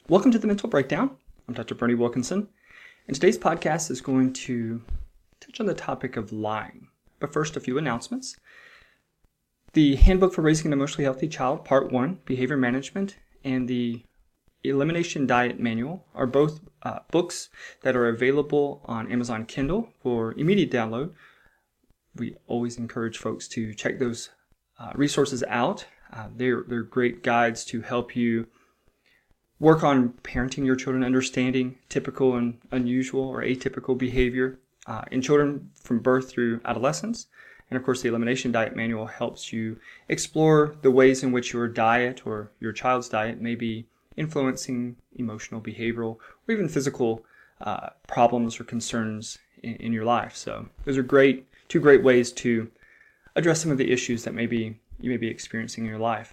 Welcome to the Mental Breakdown. I'm Dr. Bernie Wilkinson, and today's podcast is going to touch on the topic of lying. But first, a few announcements. The Handbook for Raising an Emotionally Healthy Child, Part 1, Behavior Management, and the Elimination Diet Manual are both books that are available on Amazon Kindle for immediate download. We always encourage folks to check those resources out. They're great guides to help you work on parenting your children, understanding typical and unusual or atypical behavior in children from birth through adolescence. And of course, the Elimination Diet Manual helps you explore the ways in which your diet or your child's diet may be influencing emotional, behavioral, or even physical problems or concerns in your life. So those are two great ways to address some of the issues that you may be experiencing in your life.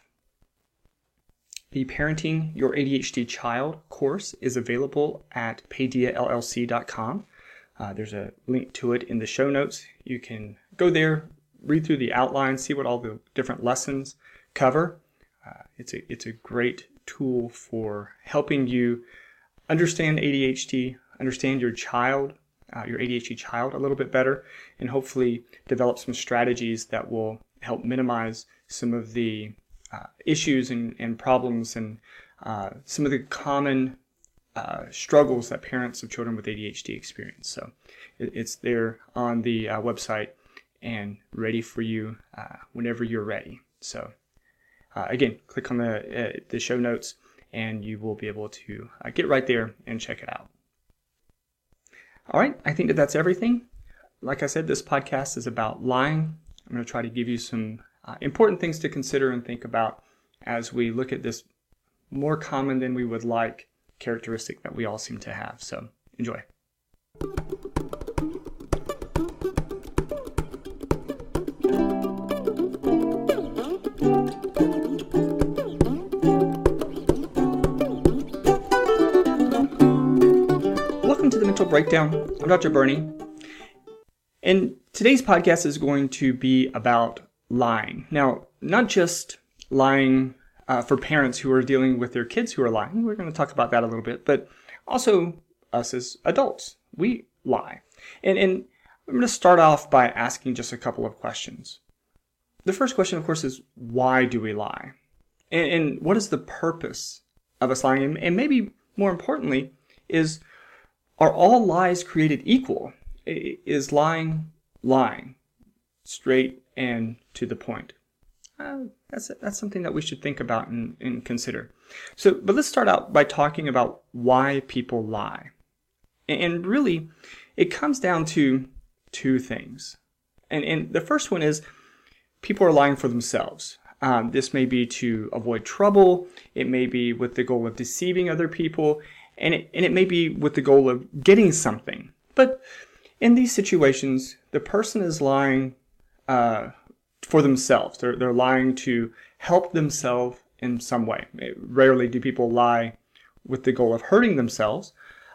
The Parenting Your ADHD Child course is available at paideallc.com. There's a link to it in the show notes. You can go there, read through the outline, see what all the different lessons cover. It's a great tool for helping you understand ADHD, understand your ADHD child a little bit better, and hopefully develop some strategies that will help minimize some of the issues and problems and some of the common struggles that parents of children with ADHD experience. So it's there on the website and ready for you whenever you're ready. So again, click on the show notes and you will be able to get right there and check it out. All right, I think that's everything. Like I said, this podcast is about lying. I'm going to try to give you some important things to consider and think about as we look at this more common than we would like characteristic that we all seem to have. So enjoy. Welcome to the Mental Breakdown. I'm Dr. Bernie. And today's podcast is going to be about lying. Now, not just lying for parents who are dealing with their kids who are lying. We're going to talk about that a little bit, but also us as adults. We lie. And I'm going to start off by asking just a couple of questions. The first question, of course, is why do we lie? And what is the purpose of us lying? And maybe more importantly, are all lies created equal? Is lying straight and to the point? That's something that we should think about and consider. But let's start out by talking about why people lie. And really, it comes down to two things. And the first one is people are lying for themselves. This may be to avoid trouble. It may be with the goal of deceiving other people. And it may be with the goal of getting something. But in these situations, the person is lying for themselves. They're lying to help themselves in some way. Rarely do people lie with the goal of hurting themselves.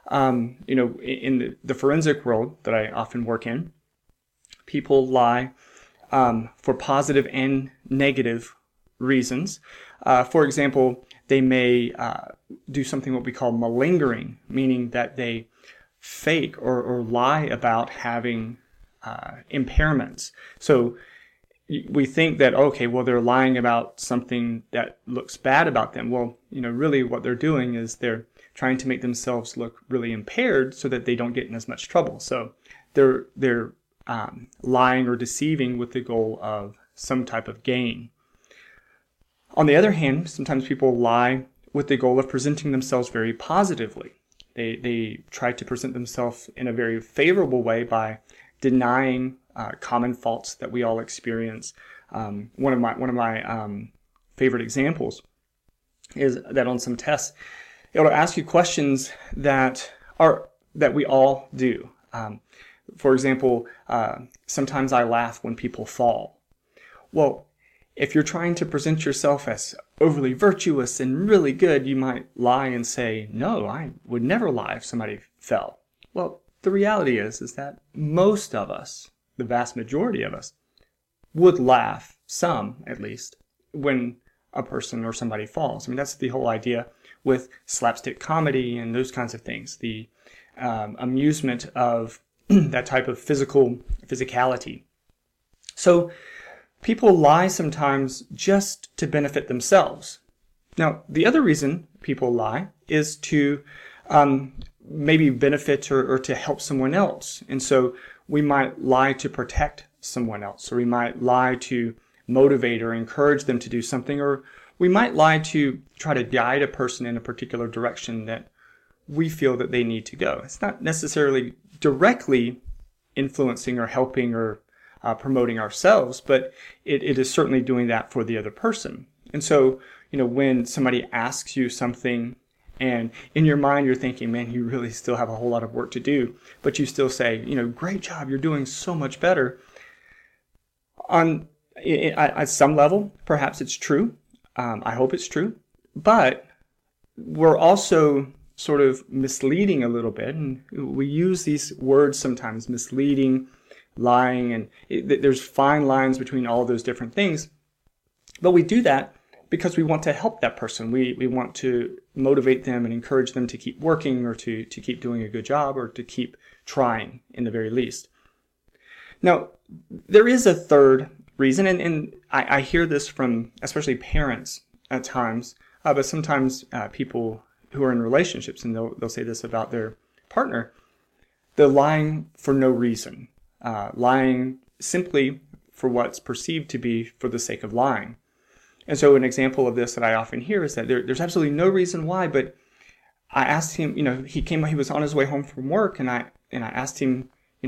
In the forensic world that I often work in, people lie for positive and negative reasons. For example, they may do something what we call malingering, meaning that they fake or lie about having impairments. So we think that, okay, well, they're lying about something that looks bad about them. Well, really what they're doing is they're trying to make themselves look really impaired so that they don't get in as much trouble. So they're lying or deceiving with the goal of some type of gain. On the other hand, sometimes people lie with the goal of presenting themselves very positively. They try to present themselves in a very favorable way by denying common faults that we all experience. One of my favorite examples is that on some tests, it'll ask you questions that we all do. For example, sometimes I laugh when people fall. Well, if you're trying to present yourself as overly virtuous and really good, you might lie and say, no, I would never lie if somebody fell. Well, the reality is that most of us, the vast majority of us, would laugh, some at least, when a person or somebody falls. I mean, that's the whole idea. with slapstick comedy and those kinds of things, the amusement of that type of physicality. So people lie sometimes just to benefit themselves. Now, the other reason people lie is to maybe benefit or to help someone else. And so we might lie to protect someone else, or we might lie to motivate or encourage them to do something, or we might lie to try to guide a person in a particular direction that we feel that they need to go. It's not necessarily directly influencing or helping or promoting ourselves, but it is certainly doing that for the other person. And so, when somebody asks you something and in your mind you're thinking, man, you really still have a whole lot of work to do, but you still say, great job, you're doing so much better. At some level, perhaps it's true. I hope it's true. But we're also sort of misleading a little bit. And we use these words sometimes, misleading, lying, and there's fine lines between all those different things. But we do that because we want to help that person. We want to motivate them and encourage them to keep working, or to keep doing a good job, or to keep trying in the very least. Now, there is a third reason, and I hear this from especially parents at times, but sometimes people who are in relationships, and they'll say this about their partner. They're lying for no reason, lying simply for what's perceived to be for the sake of lying. And so an example of this that I often hear is that there's absolutely no reason why, but I asked him, he was on his way home from work, and I asked him,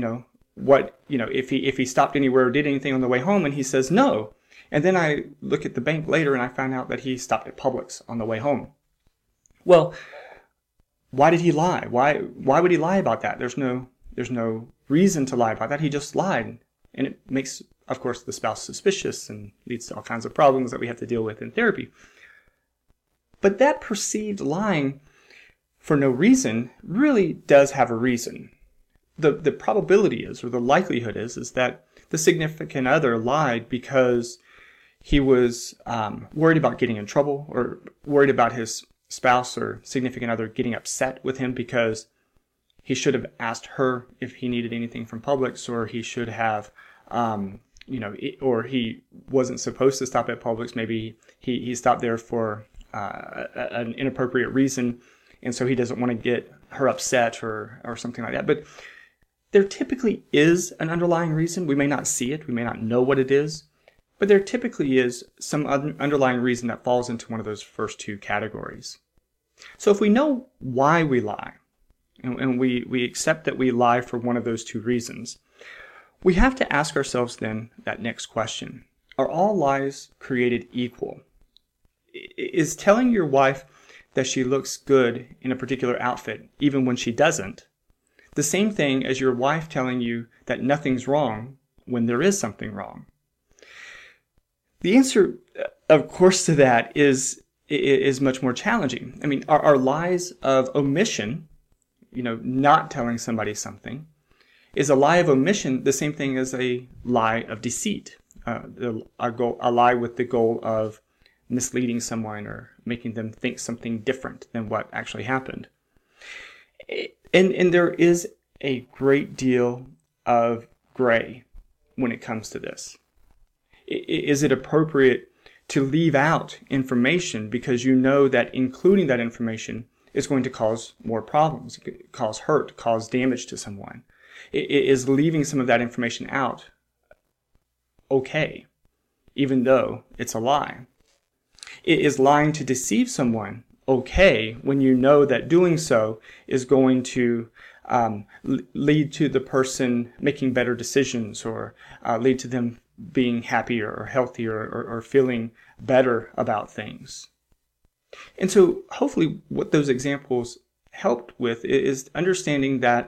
if he stopped anywhere or did anything on the way home, and he says no. And then I look at the bank later and I found out that he stopped at Publix on the way home. Well, why did he lie? Why would he lie about that? There's no reason to lie about that. He just lied. And it makes, of course, the spouse suspicious and leads to all kinds of problems that we have to deal with in therapy. But that perceived lying for no reason really does have a reason. The probability is, or the likelihood is that the significant other lied because he was worried about getting in trouble, or worried about his spouse or significant other getting upset with him because he should have asked her if he needed anything from Publix, or he should have, or he wasn't supposed to stop at Publix. Maybe he stopped there for an inappropriate reason, and so he doesn't want to get her upset or something like that. But there typically is an underlying reason. We may not see it. We may not know what it is. But there typically is some underlying reason that falls into one of those first two categories. So if we know why we lie, and we accept that we lie for one of those two reasons, we have to ask ourselves then that next question. Are all lies created equal? Is telling your wife that she looks good in a particular outfit, even when she doesn't, the same thing as your wife telling you that nothing's wrong when there is something wrong? The answer, of course, to that is much more challenging. I mean, are lies of omission, not telling somebody something, is a lie of omission the same thing as a lie of deceit, a lie with the goal of misleading someone or making them think something different than what actually happened? And there is a great deal of gray when it comes to this. Is it appropriate to leave out information because you know that including that information is going to cause more problems, cause hurt, cause damage to someone? Is leaving some of that information out okay, even though it's a lie? Is lying to deceive someone okay when you know that doing so is going to lead to the person making better decisions, or lead to them being happier or healthier or feeling better about things? And so hopefully what those examples helped with is understanding that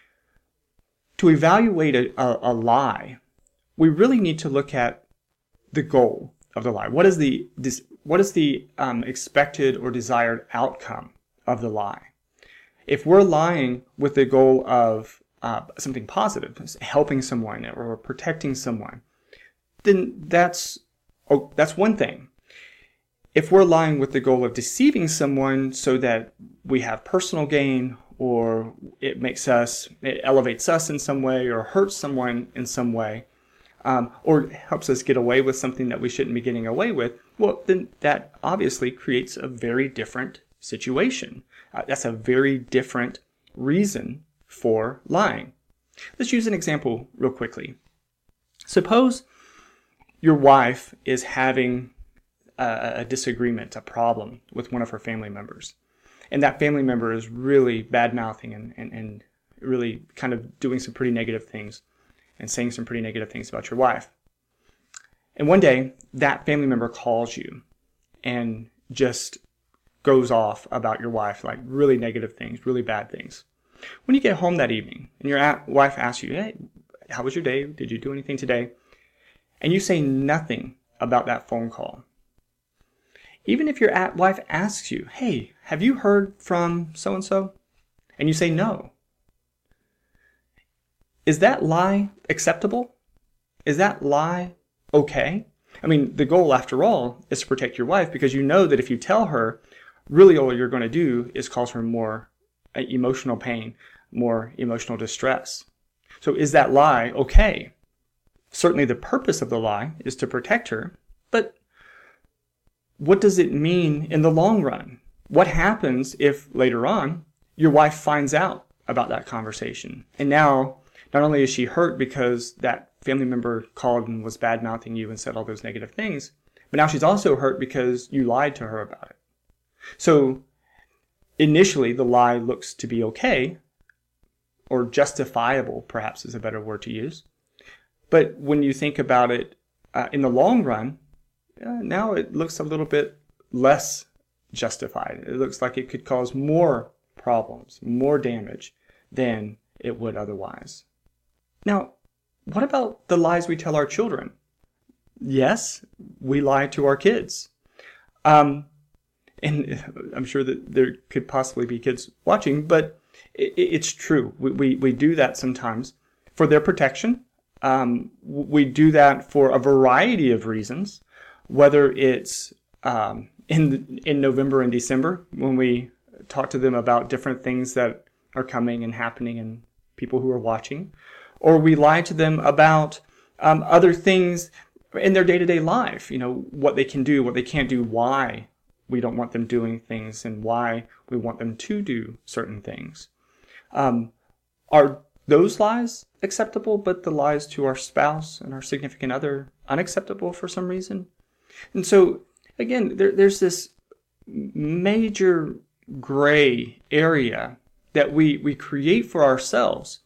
to evaluate a lie, we really need to look at the goal of the lie. What is the expected or desired outcome of the lie? If we're lying with the goal of something positive, helping someone or protecting someone, then that's one thing. if we're lying with the goal of deceiving someone so that we have personal gain, or it elevates us in some way, or hurts someone in some way, or helps us get away with something that we shouldn't be getting away with, well, then that obviously creates a very different situation. That's a very different reason for lying. Let's use an example real quickly. Suppose your wife is having a disagreement, a problem with one of her family members. And that family member is really bad-mouthing and really kind of doing some pretty negative things and saying some pretty negative things about your wife. And one day, that family member calls you and just goes off about your wife, like really negative things, really bad things. When you get home that evening and your wife asks you, hey, how was your day? Did you do anything today? And you say nothing about that phone call. Even if your wife asks you, hey, have you heard from so-and-so? And you say no. Is that lie acceptable? Is that lie okay? I mean, the goal, after all, is to protect your wife, because you know that if you tell her, really all you're going to do is cause her more emotional pain, more emotional distress. So is that lie okay? Certainly the purpose of the lie is to protect her, but what does it mean in the long run? What happens if later on your wife finds out about that conversation? And now, not only is she hurt because that family member called and was bad-mouthing you and said all those negative things, but now she's also hurt because you lied to her about it. So initially, the lie looks to be okay, or justifiable, perhaps is a better word to use. But when you think about it in the long run, now it looks a little bit less justified. It looks like it could cause more problems, more damage than it would otherwise. Now, what about the lies we tell our children? Yes, we lie to our kids. And I'm sure that there could possibly be kids watching, but it's true. We do that sometimes for their protection. We do that for a variety of reasons, whether it's in November and December when we talk to them about different things that are coming and happening and people who are watching, or we lie to them about other things in their day-to-day life, what they can do, what they can't do, why we don't want them doing things, and why we want them to do certain things. Are those lies acceptable, but the lies to our spouse and our significant other unacceptable for some reason? And so, again, there's this major gray area that we create for ourselves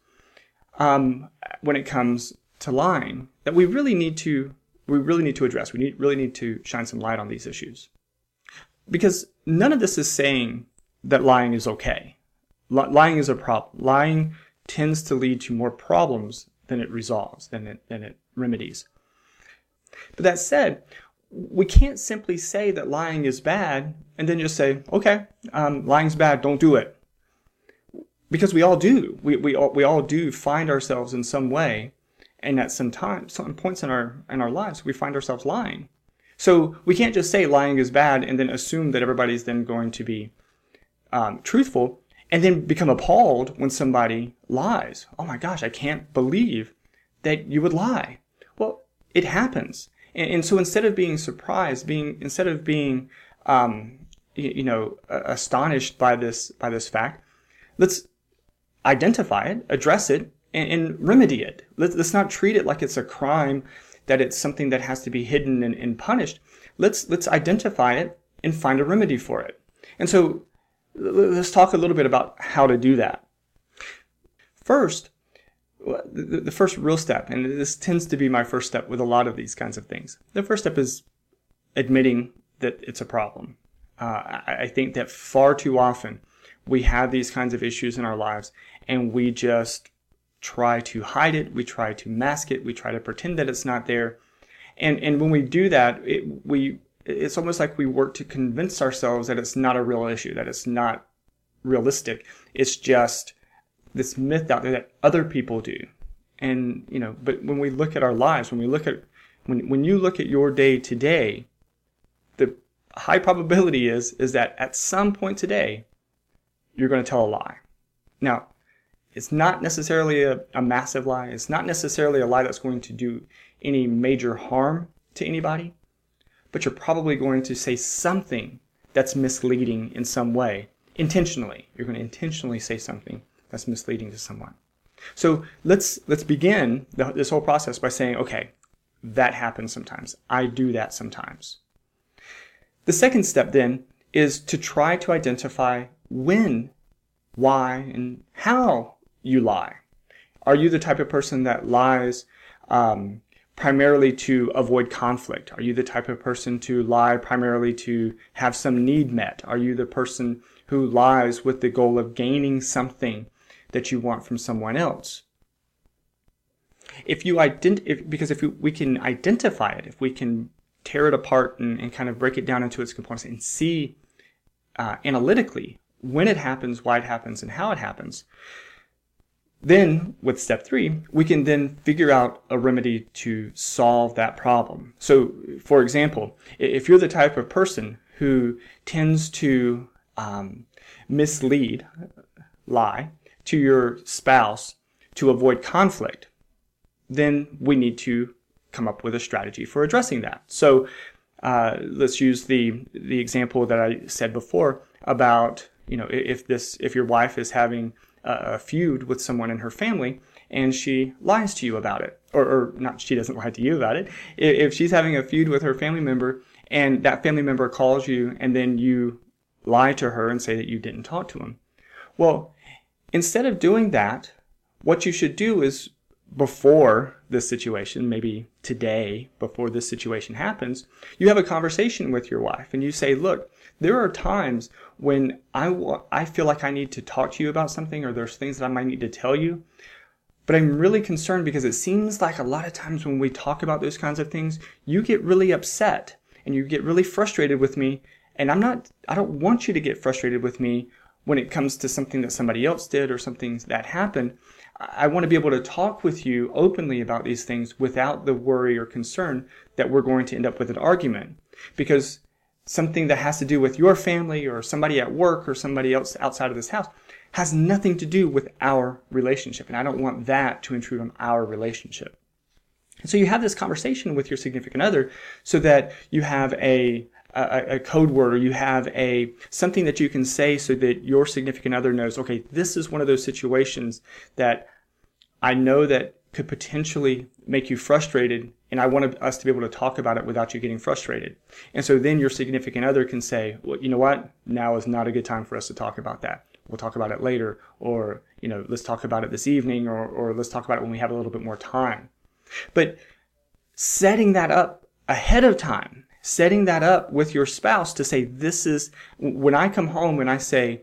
when it comes to lying that we really need to address. We really need to shine some light on these issues. Because none of this is saying that lying is okay. Lying is a problem. Lying tends to lead to more problems than it resolves, than it remedies. But that said, we can't simply say that lying is bad and then just say, okay, lying's bad, don't do it. Because we all do. We all do find ourselves in some way, and at some points in our lives, we find ourselves lying. So we can't just say lying is bad and then assume that everybody's then going to be truthful and then become appalled when somebody lies. Oh my gosh, I can't believe that you would lie. Well, it happens. And so instead of being surprised, instead of being astonished by this fact, let's identify it, address it, and remedy it. Let's not treat it like it's a crime, that it's something that has to be hidden and punished. Let's identify it and find a remedy for it. And so let's talk a little bit about how to do that. First, the first real step, and this tends to be my first step with a lot of these kinds of things. The first step is admitting that it's a problem. I think that far too often we have these kinds of issues in our lives and we just try to hide it, we try to mask it, we try to pretend that it's not there. And when we do that, it's almost like we work to convince ourselves that it's not a real issue, that it's not realistic. It's just this myth out there that other people do. And, but when we look at our lives, when you look at your day to day, the a high probability is that at some point today, you're going to tell a lie. Now, it's not necessarily a massive lie. It's not necessarily a lie that's going to do any major harm to anybody, but you're probably going to say something that's misleading in some way, intentionally. You're going to intentionally say something that's misleading to someone. So let's begin this whole process by saying, okay, that happens sometimes. I do that sometimes. The second step then is to try to identify when, why, and how you lie. Are you the type of person that lies primarily to avoid conflict? Are you the type of person to lie primarily to have some need met? Are you the person who lies with the goal of gaining something that you want from someone else? If we can identify it, if we can tear it apart and kind of break it down into its components and see analytically when it happens, why it happens, and how it happens, then with step 3, we can then figure out a remedy to solve that problem. So, for example, if you're the type of person who tends to lie to your spouse to avoid conflict, then we need to come up with a strategy for addressing that. So let's use the example that I said before about, if your wife is having a feud with someone in her family and she lies to you about it, or not, she doesn't lie to you about it. If she's having a feud with her family member and that family member calls you and then you lie to her and say that you didn't talk to him. Well, instead of doing that, what you should do is, before this situation, maybe today, before this situation happens, you have a conversation with your wife and you say, look, there are times when I feel like I need to talk to you about something, or there's things that I might need to tell you, but I'm really concerned because it seems like a lot of times when we talk about those kinds of things, you get really upset and you get really frustrated with me, and I don't want you to get frustrated with me when it comes to something that somebody else did or something that happened. I want to be able to talk with you openly about these things without the worry or concern that we're going to end up with an argument. Because something that has to do with your family or somebody at work or somebody else outside of this house has nothing to do with our relationship. And I don't want that to intrude on our relationship. And so you have this conversation with your significant other so that you have a code word, or you have something that you can say so that your significant other knows, okay, this is one of those situations that I know that could potentially make you frustrated, and I want us to be able to talk about it without you getting frustrated. And so then your significant other can say, well, you know what? Now is not a good time for us to talk about that. We'll talk about it later, or, let's talk about it this evening, or let's talk about it when we have a little bit more time. But setting that up ahead of time, setting that up with your spouse to say, this is, when I come home and I say,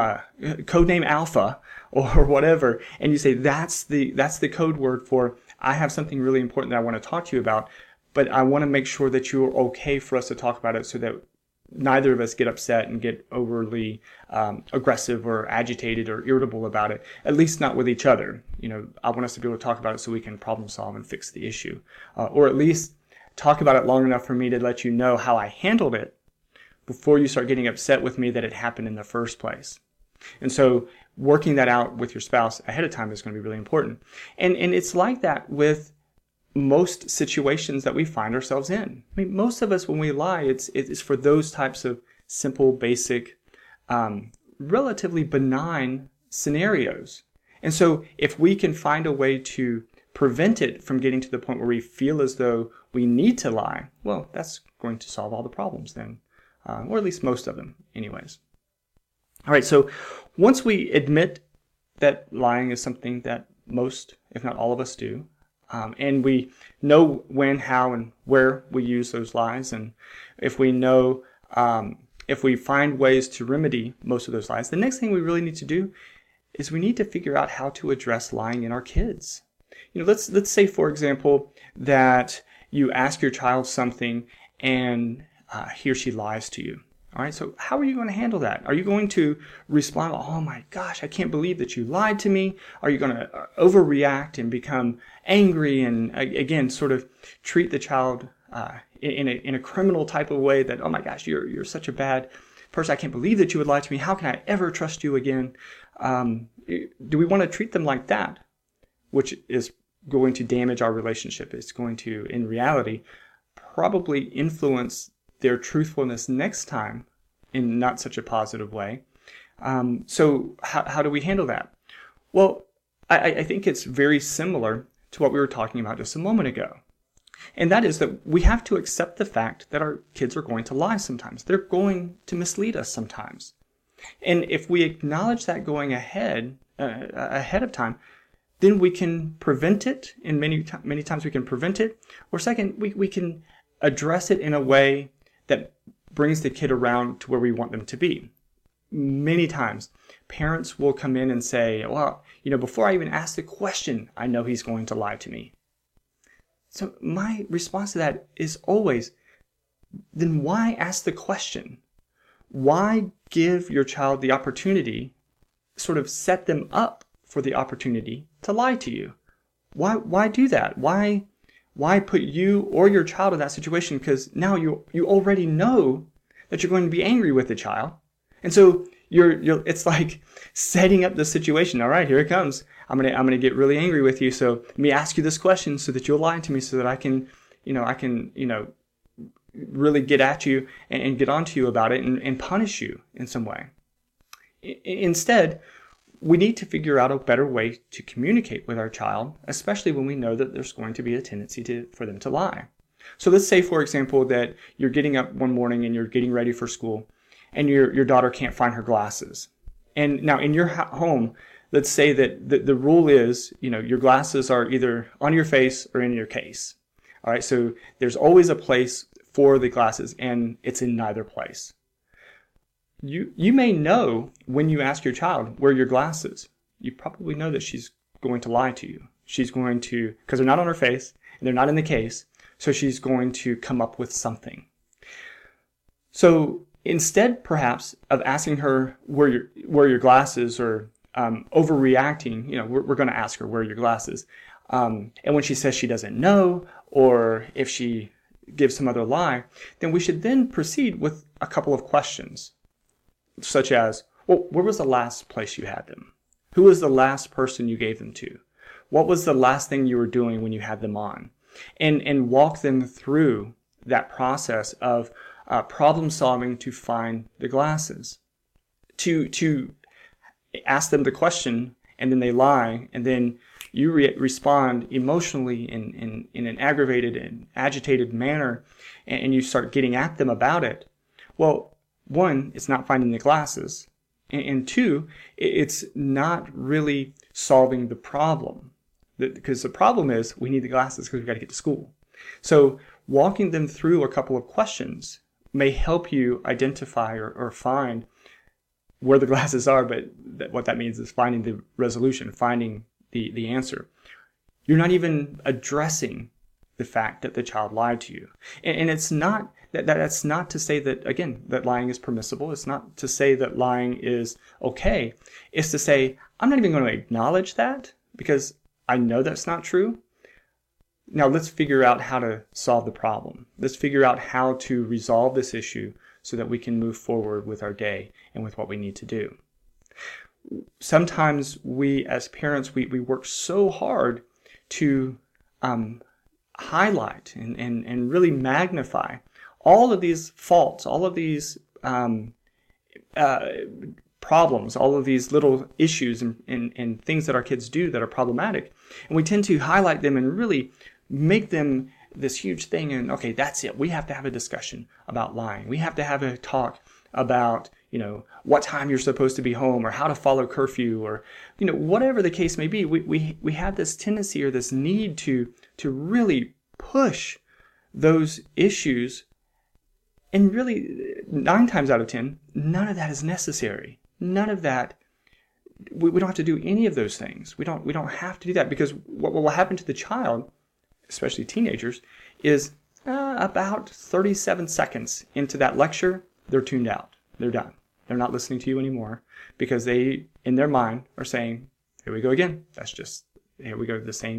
codename Alpha or whatever, and you say, that's the code word for, I have something really important that I want to talk to you about, but I want to make sure that you're okay for us to talk about it so that neither of us get upset and get overly aggressive or agitated or irritable about it, at least not with each other. I want us to be able to talk about it so we can problem solve and fix the issue, or at least talk about it long enough for me to let you know how I handled it before you start getting upset with me that it happened in the first place. And so working that out with your spouse ahead of time is going to be really important. And it's like that with most situations that we find ourselves in. I mean, most of us, when we lie, it's for those types of simple, basic, relatively benign scenarios. And so if we can find a way to prevent it from getting to the point where we feel as though we need to lie, well, that's going to solve all the problems then, or at least most of them anyways. All right, so once we admit that lying is something that most, if not all of us do, and we know when, how, and where we use those lies, and if we know, if we find ways to remedy most of those lies, the next thing we really need to do is we need to figure out how to address lying in our kids. Let's say, for example, that you ask your child something and he or she lies to you. All right, so how are you going to handle that? Are you going to respond, oh my gosh, I can't believe that you lied to me? Are you going to overreact and become angry and, again, sort of treat the child in a criminal type of way that, oh my gosh, you're such a bad person. I can't believe that you would lie to me. How can I ever trust you again? Do we want to treat them like that? Which is going to damage our relationship. It's going to, in reality, probably influence their truthfulness next time in not such a positive way. So how do we handle that? Well, I think it's very similar to what we were talking about just a moment ago. And that is that we have to accept the fact that our kids are going to lie sometimes. They're going to mislead us sometimes. And if we acknowledge that going ahead of time, then we can prevent it, and many times we can prevent it. Or second, we can address it in a way that brings the kid around to where we want them to be. Many times, parents will come in and say, well, before I even ask the question, I know he's going to lie to me. So my response to that is always, then why ask the question? Why give your child the opportunity, sort of set them up for the opportunity to lie to you? Why do that? Why put you or your child in that situation? Because now you already know that you're going to be angry with the child. And so it's like setting up the situation. All right, here it comes. I'm gonna get really angry with you. So let me ask you this question so that you'll lie to me, so that I can really get at you and get onto you about it and punish you in some way. Instead, we need to figure out a better way to communicate with our child, especially when we know that there's going to be a tendency for them to lie. So let's say, for example, that you're getting up one morning and you're getting ready for school, and your daughter can't find her glasses. And now in your home, let's say that the rule is, your glasses are either on your face or in your case. All right, so there's always a place for the glasses, and it's in neither place. You may know when you ask your child, where are your glasses? You probably know that she's going to lie to you. She's going to, because they're not on her face, and they're not in the case, so she's going to come up with something. So instead, perhaps, of asking her where your glasses, or overreacting, we're going to ask her, where are your glasses? And when she says she doesn't know, or if she gives some other lie, then we should then proceed with a couple of questions, such as, well, where was the last place you had them? Who was the last person you gave them to? What was the last thing you were doing when you had them on? And walk them through that process of problem solving to find the glasses. To ask them the question, and then they lie, and then you respond emotionally in an aggravated and agitated manner, and you start getting at them about it. Well, one, it's not finding the glasses, and two, it's not really solving the problem. Because the problem is, we need the glasses because we've got to get to school. So walking them through a couple of questions may help you identify or find where the glasses are, but what that means is finding the resolution, finding the answer. You're not even addressing the fact that the child lied to you. And it's not, that's not to say that, again, that lying is permissible. It's not to say that lying is okay. It's to say, I'm not even going to acknowledge that because I know that's not true. Now let's figure out how to solve the problem. Let's figure out how to resolve this issue so that we can move forward with our day and with what we need to do. Sometimes we, as parents, we work so hard to highlight and really magnify all of these faults, all of these problems, all of these little issues and things that our kids do that are problematic. And we tend to highlight them and really make them this huge thing. And okay, that's it. We have to have a discussion about lying. We have to have a talk about, what time you're supposed to be home, or how to follow curfew, or, whatever the case may be. We have this tendency or this need to really push those issues. And really, 9 times out of 10, none of that is necessary. None of that. We don't have to do any of those things. We don't have to do that, because what will happen to the child, especially teenagers, is about 37 seconds into that lecture, they're tuned out. They're done. They're not listening to you anymore, because they, in their mind, are saying, here we go again. Here we go, the same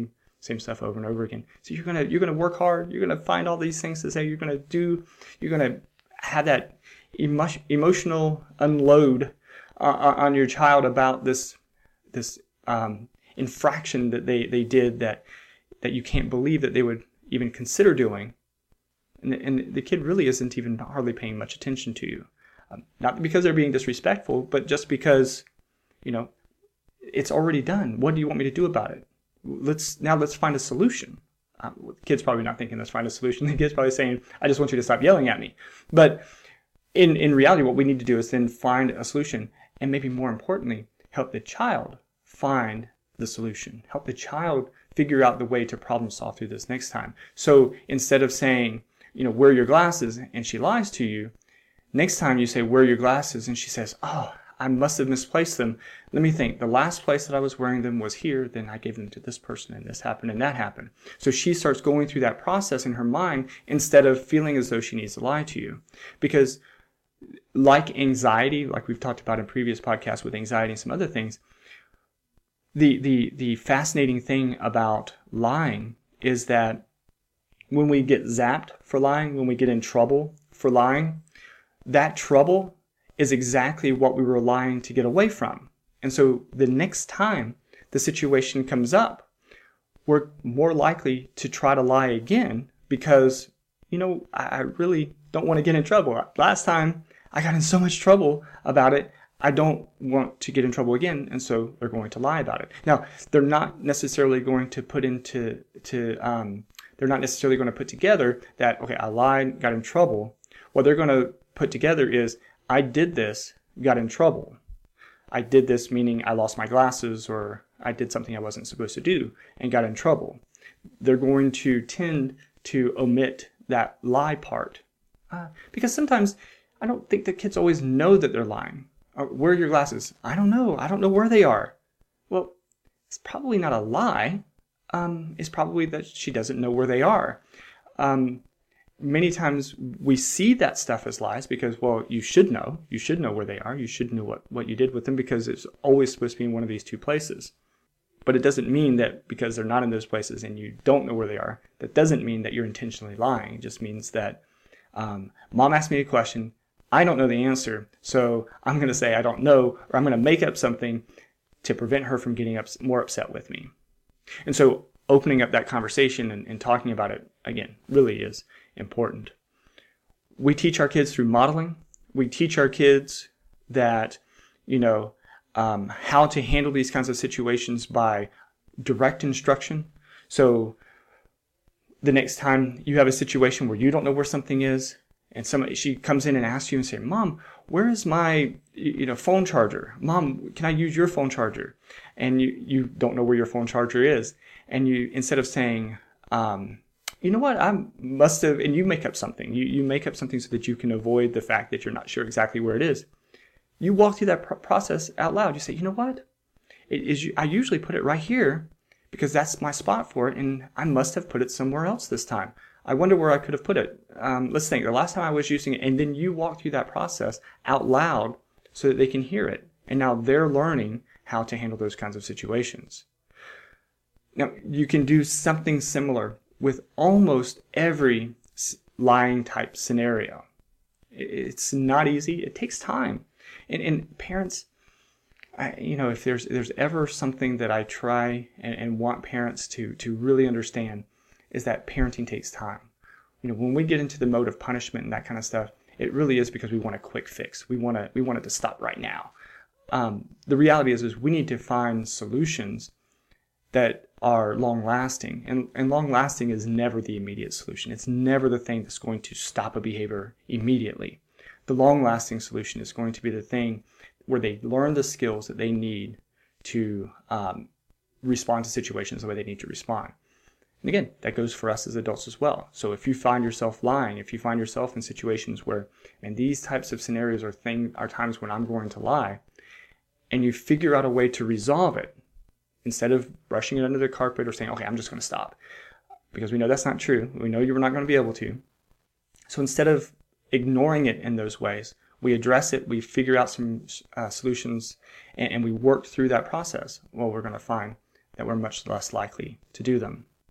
same stuff over and over again. So you're gonna work hard. You're gonna find all these things to say. You're gonna have that emotional unload on your child about this infraction that they did that you can't believe that they would even consider doing. And the kid really isn't even hardly paying much attention to you. Not because they're being disrespectful, but just because, it's already done. What do you want me to do about it? Let's find a solution. The kid's probably not thinking let's find a solution. The kid's probably saying, I just want you to stop yelling at me. But in reality, what we need to do is then find a solution, and maybe more importantly, help the child find the solution. Help the child figure out the way to problem solve through this next time. So instead of saying, wear your glasses, and she lies to you, next time you say, wear your glasses, and she says, oh, I must have misplaced them. Let me think. The last place that I was wearing them was here. Then I gave them to this person, and this happened, and that happened. So she starts going through that process in her mind instead of feeling as though she needs to lie to you. Because like anxiety, like we've talked about in previous podcasts with anxiety and some other things, the fascinating thing about lying is that when we get zapped for lying, when we get in trouble for lying, that trouble is exactly what we were lying to get away from. And so the next time the situation comes up, we're more likely to try to lie again because, I really don't want to get in trouble. Last time I got in so much trouble about it, I don't want to get in trouble again, and so they're going to lie about it. Now, they're not necessarily going to put together that, okay, I lied, got in trouble. What they're going to put together is, I did this, got in trouble. I did this meaning I lost my glasses, or I did something I wasn't supposed to do and got in trouble. They're going to tend to omit that lie part. Because sometimes I don't think the kids always know that they're lying. Where are your glasses? I don't know. I don't know where they are. Well, it's probably not a lie. It's probably that she doesn't know where they are. Many times we see that stuff as lies because, well, you should know. You should know where they are. You should know what you did with them because it's always supposed to be in one of these two places. But it doesn't mean that because they're not in those places and you don't know where they are, that doesn't mean that you're intentionally lying. It just means that Mom asked me a question. I don't know the answer, so I'm going to say I don't know, or I'm going to make up something to prevent her from getting more upset with me. And so opening up that conversation and talking about it, again, really is important. We teach our kids through modeling. We teach our kids that, how to handle these kinds of situations by direct instruction. So the next time you have a situation where you don't know where something is, and she comes in and asks you and say, Mom, where is my phone charger? Mom, can I use your phone charger? And you don't know where your phone charger is. And you, instead of saying, you know what, I must have, and you make up something. You make up something so that you can avoid the fact that you're not sure exactly where it is. You walk through that process out loud. You say, you know what? I usually put it right here because that's my spot for it, and I must have put it somewhere else this time. I wonder where I could have put it. Let's think. The last time I was using it, and then you walk through that process out loud so that they can hear it. And now they're learning how to handle those kinds of situations. Now, you can do something similar with almost every lying type scenario. It's not easy. It takes time. And parents, if there's ever something that I try and want parents to really understand, is that parenting takes time. When we get into the mode of punishment and that kind of stuff, it really is because we want a quick fix. We want it to stop right now. The reality is we need to find solutions that are long-lasting. And long-lasting is never the immediate solution. It's never the thing that's going to stop a behavior immediately. The long-lasting solution is going to be the thing where they learn the skills that they need to respond to situations the way they need to respond. And again, that goes for us as adults as well. So if you find yourself lying, if you find yourself in situations where, and these types of scenarios are times when I'm going to lie, and you figure out a way to resolve it, instead of brushing it under the carpet or saying, okay, I'm just going to stop. Because we know that's not true. We know you're not going to be able to. So instead of ignoring it in those ways, we address it, we figure out some solutions, and we work through that process. Well, we're going to find that we're much less likely to do them.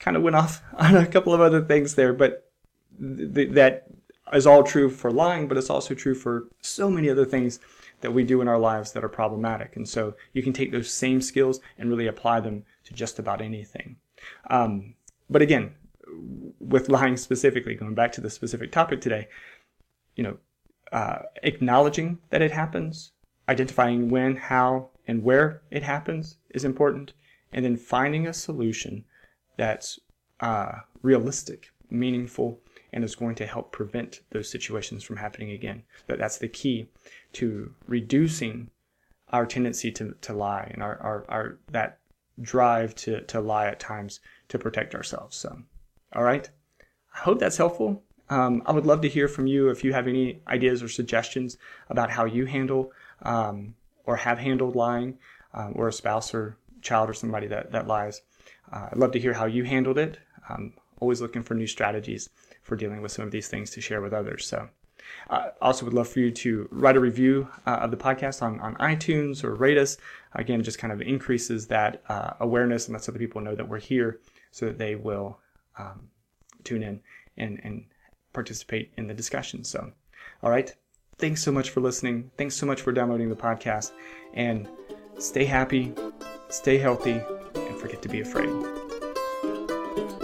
kind of went off on a couple of other things there, but that is all true for lying, but it's also true for so many other things that we do in our lives that are problematic. And so you can take those same skills and really apply them to just about anything. But again, with lying specifically, going back to the specific topic today, acknowledging that it happens, identifying when, how, and where it happens is important, and then finding a solution that's realistic, meaningful, and is going to help prevent those situations from happening again. That's the key to reducing our tendency to lie and our that drive to lie at times to protect ourselves. So, all right. I hope that's helpful. I would love to hear from you if you have any ideas or suggestions about how you handle or have handled lying, or a spouse or child or somebody that lies. I'd love to hear how you handled it. I'm always looking for new strategies for dealing with some of these things to share with others. So I also would love for you to write a review of the podcast on iTunes or rate us. Again, it just kind of increases that awareness and lets other people know that we're here so that they will tune in and participate in the discussion. So, all right. Thanks so much for listening. Thanks so much for downloading the podcast. And stay happy, stay healthy, and forget to be afraid.